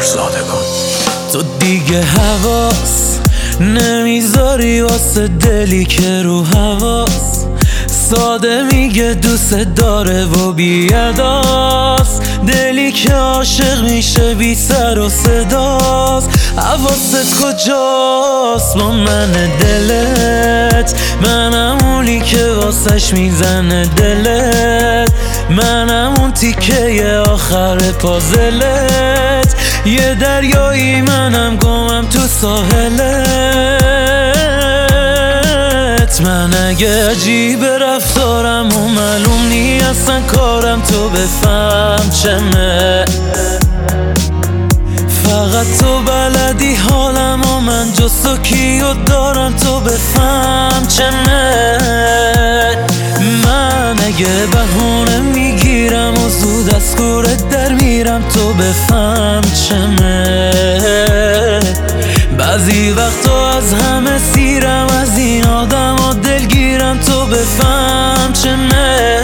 فرزادگان. تو دیگه حواس نمیذاری واسه دلی که رو حواس ساده میگه دوست داره و بیاداست، دلی که عاشق میشه بی سر و صداست. حواست کجاست با من دلت؟ منم اونی که واسش میزنه دلت، منم اون تیکه آخر پازلت، یه دریایی منم گمم تو ساحلت. من اگه عجیب رفتارم و معلوم نی اصلا کارم تو بفهم چمه، فقط تو بلدی حالم و من جز تو کیو دارم تو بفهم چمه. من اگه بهونه میگیرم و زود از کورت در میرم تو بفهم چمه. بعضی وقتا از همه سیرم از این آدم و دلگیرم تو بفهم چمه.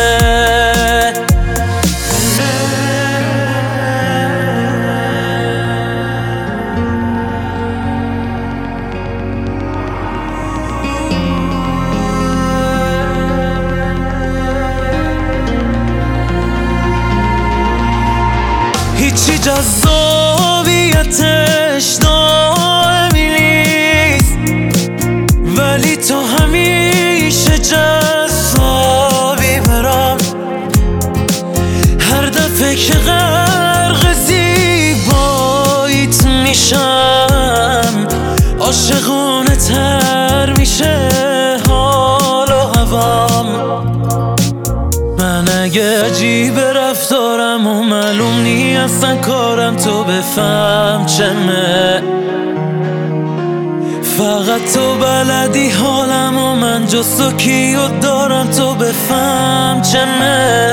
هیچی جذابیتش دائمی نیست، ولی تو همیشه جذابی برام. هر دفعه که غرق زیباییت میشم عاشقانه تر میشه حال و هوام. من اگه عجیب رفتارم و معلوم نی اصلا کارم تو بفهم چمه، فقط تو بلدی حالم و من جز تو کیو دارم تو بفهم چمه.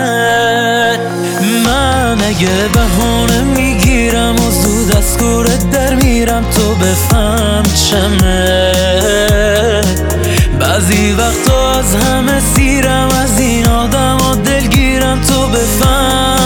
من اگه بهونه میگیرم و زود از کورت در میرم تو بفهم چمه. بعضی وقتا از همه سیرم از این آدم و دلگیرم تو بفهم